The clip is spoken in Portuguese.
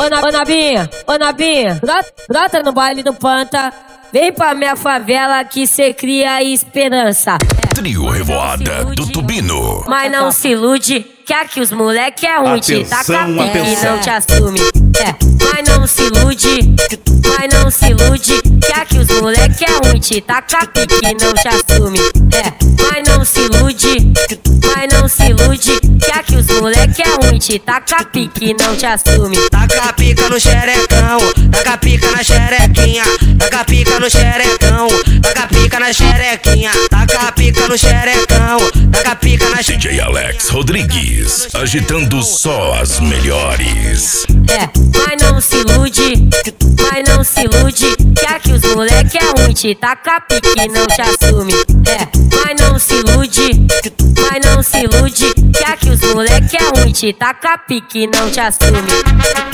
Ô Nabinha, brota no baile do Panta. Vem pra minha favela que cê cria esperança. Trio Revoada do Tubino. Mas não se ilude, que aqui os moleque é ruim. Te taca pique e não te assume. Mas não se ilude, que aqui os moleque é ruim. Te taca pique e não te assume. Mas não se ilude, que aqui os moleque é ruim. Te taca pique e não te assume. Taca pica no xerecão, taca pica na xerequinha, taca pica no xerecão, taca pica na xerequinha, taca pica no xerecão, taca pica na DJ Alex Rodrigues, agitando só as melhores. Mas não se ilude, que aqui os moleque é ruim. Te taca pique e não te assume. Mas não se ilude, que aqui os moleque é ruim. Te taca pique e não te assume.